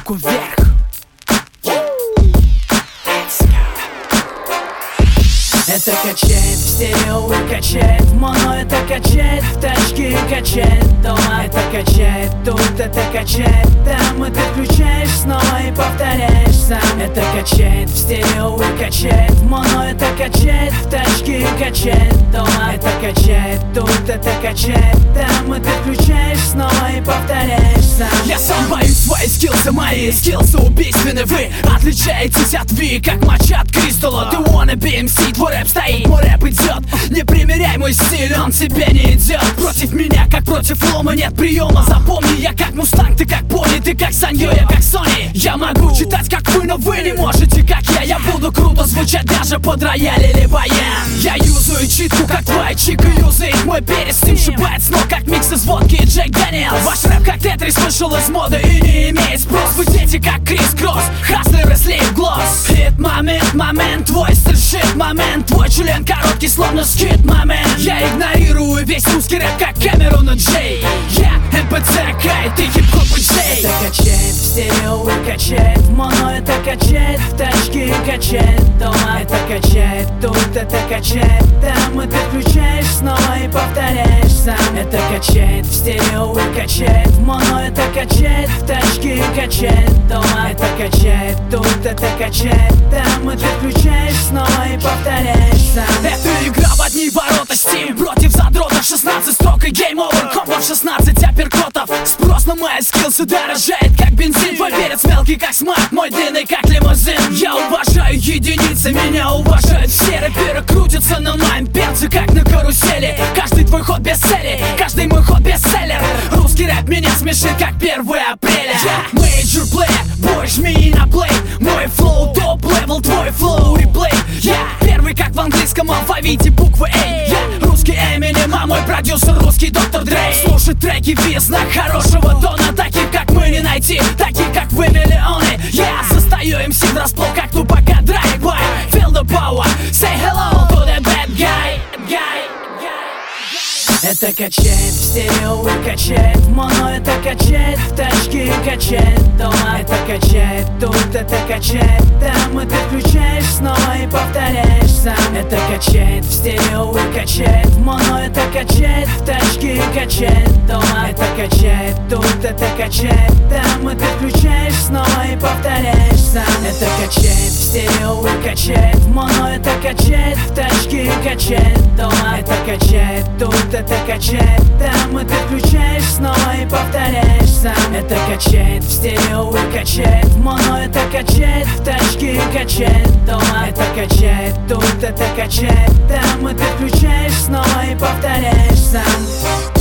руку вверх. Это качает в стерео и качает в моно. Это качает в тачке и качает дома. Это качает тут, это качает там. И ты включаешь снова и повторяешь сам. Это качает в стерео и качает в моно. Это качает в тачке и качает дома. Это качает тут, это качает там. И ты включаешь снова и повторяешь сам. Я сам боюсь, свои скиллсы, мои скиллсы убийственны. Вы отличаетесь от Ви, как моча от кристалла. Ты wannabe MC, твой рэп стоит, мой рэп идет. Не примеряй мой стиль, он тебе не идет. Против меня, как против лома, нет приема. Запомни, я как мустанг, ты как пони, ты как Саньё, я как Сони. Я могу читать как вы, но вы не можете как я буду круто звучать даже под рояль или баян. Я юзаю читку, как твоя чика юзает мой перестим. Шибает с ног, как микс из водки и Джек Дэниелс. Ваш рэп как Тетрис вышел из моды и не имеет спрос. Вы дети как Крис Кросс, хаслеры слив глосс. Хит момент, момент, твой стиль шит момент. Твой член короткий, словно скит момент. Я игнорирую весь русский рэп, как Кэмерон и Джей. Я МПЦ, Кай, ты хип-хоп и Джей. Это качает в стерео и качает в моно. Это качает в тачке и качает дома. Это качает тут, это качает там. И ты включаешь снова и повторяешь сам. Это качает в стерео и качает в моно. Это качает в тачке и качает дома. Это качает тут, это качает там. И ты включаешь снова и повторяешь сам. Это игра в одни ворота, Steam против задротов. 16 строк и гейм овер, комбо 16 апперкотов. Спрос на мои скиллсы дорожает, как бензин. Твой перец мелкий, как смарт, мой длинный, как лимузин. Я уважаю единицы, меня уважают все. Рэперы крутятся на моем перце, как на карусели. Каждый твой ход без цели, каждый мой ход бестселлер. Русский рэп меня смешит, как 1 апреля. Major player, бой, жми на плей. Мой флоу топ-левел, твой флоу реплей. Я первый, как в английском алфавите буквы A. Я русский Эминем, а мой продюсер русский Доктор Дрей. Слушай треки в знак хорошего тона. Таких, как мы, не найти, таких, как вы, миллионы. Я застаю МС врасплох, как тупака драйв-бай. Feel the power, say hello to the bad guy. Это качает в стерео и качает в моно. Это качает в тачке и качает дома. Это качает тут, это качает там. И ты включаешь снова и повторяешь сам. Это качает в стерео и качает в моно. Это качает в тачке и качает дома. Это качает тут, это качает там. И ты включаешь снова и повторяешь сам. Это качает в стерео и качает в моно. Это качает в тачке и качает дома. Это качает тут, это качает там. И ты включаешь снова и повторяешь сам. Это качает в стерео и качает в моно. Это качает в тачке и качает дома. Это качает тут, это качает там. И ты включаешь снова и повторяешь сам.